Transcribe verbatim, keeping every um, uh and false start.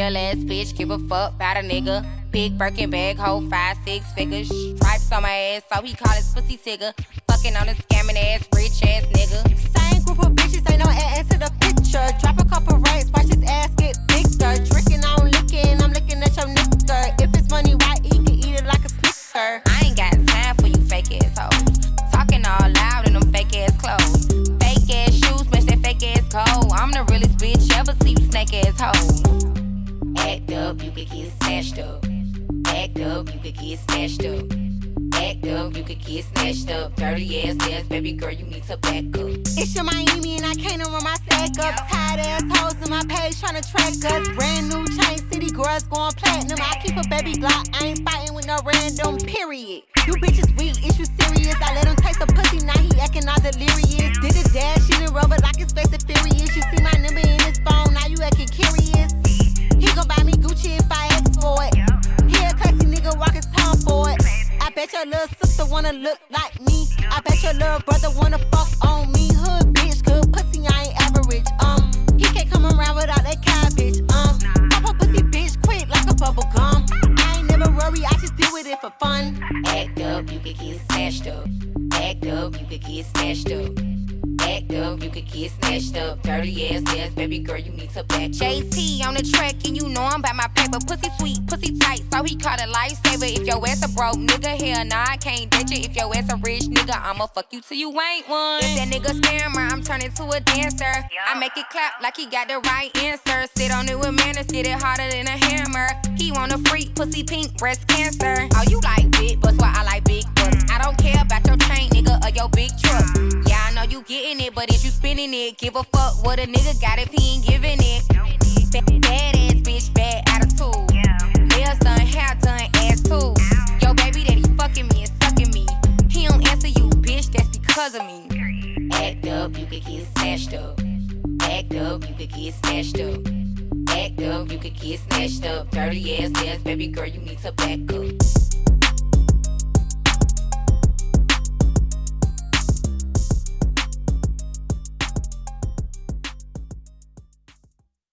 real ass bitch, give a fuck about a nigga. Big Birkin bag, hold five, six figures. Stripes on my ass, so he call his pussy tigger. Fucking on a scamming ass, rich ass nigga. Same group of bitches, ain't no ass to the picture. Drop a couple racks, watch his ass get bigger. Drinking, I'm licking, I'm looking at your nigga. If it's money right, he can eat it like a snicker. I ain't got time for you fake ass hoes. Talking all loud in them fake ass clothes. Fake ass shoes, match that fake ass coat. I'm the realest bitch ever see you snake ass hoes. Act up, you could get snatched up. Act up, you could get snatched up. Act up, you could get snatched up. Dirty ass ass, baby girl, you need to back up. It's your Miami and I can't run my sack up. Tired ass hoes in my page tryna track us. Brand new chain, city girls going platinum. I keep a baby Glock, I ain't fighting with no random, period. You bitches weak, is you serious? I let him taste the pussy, now he acting all delirious. Did a dash, she didn't rubber like his face is furious. You see my number in his phone, now you acting curious. He gon' buy me Gucci if I ask for it. He a classy nigga walking tom for it. I bet your little sister wanna look like me. I bet your little brother wanna fuck on me. Hood bitch, good pussy, I ain't average. Um, he can't come around without that cabbage. Um, pop a pussy bitch quick like a bubble gum. I ain't never worry, I just deal with it for fun. Act up, you could get snatched up. Act up, you could get snatched up. Act up, you could get snatched up. Dirty ass ass, baby girl, you need to back up. J T on the track, and you know I'm by my paper. Pussy sweet, pussy tight, so he caught a lifesaver. If your ass a broke nigga, hell nah, I can't date you. If your ass a rich nigga, I'ma fuck you till you ain't one. If that nigga scammer, I'm turning to a dancer. I make it clap like he got the right answer. Sit on it with manners, get it harder than a hammer. He want a freak, pussy pink, breast cancer. Oh, you like big butts, well, I like big butts. I don't care about your chain, nigga, or your big truck. Yeah, I know you getting it, but is you spinning it? Give a fuck what a nigga got if he ain't giving it. Bad, bad ass bitch, bad attitude. Nails done, hair done, ass too. Yo, baby daddy fucking me and sucking me. He don't answer you, bitch, that's because of me. Act up, you could get snatched up. Act up, you could get snatched up. Act up, you could get snatched up. Dirty ass ass, baby girl, you need to back up.